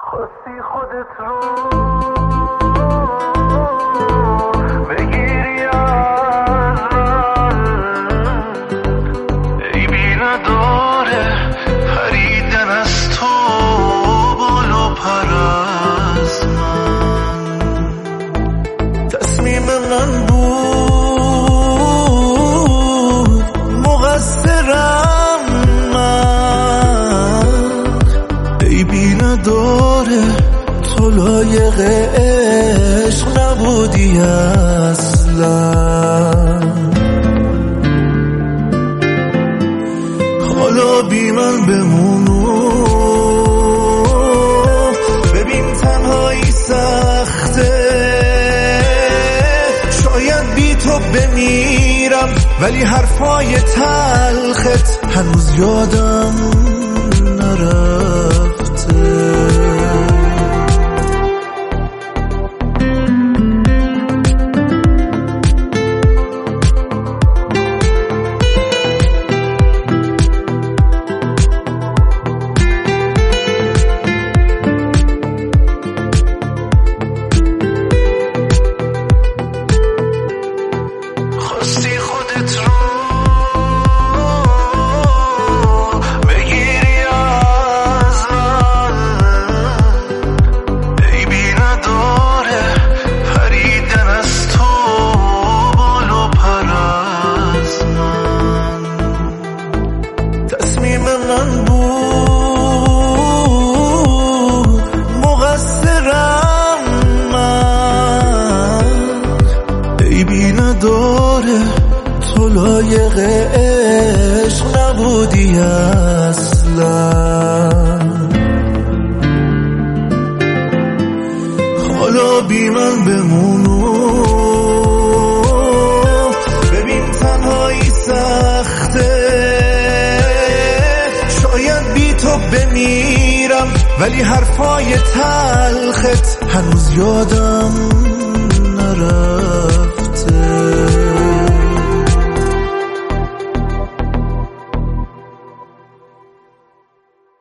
خواستی خودت رو بگیری از من، عیبی نداره پریدن از تو بال و پر از من. تصمیم من بود مقصرم من، عیبی نداره تو لایق عشق نبودی اصلا. حالا بی من بمونو، ببین تنهایی سخته، شاید بی تو بمیرم ولی حرفای تلخت هنوز یادم نرفته. خواستی خودت رو بگیری از من، عیبی نداره پریدن از تو بال و پر از من. تصمیم من بود مقصرم من، عیبی نداره تو لایق عشق نبودی اصلا. حالا بی من بمونو، ببین تنهایی سخته، شاید بی تو بمیرم ولی حرفای تلخت هنوز یادم نرفت.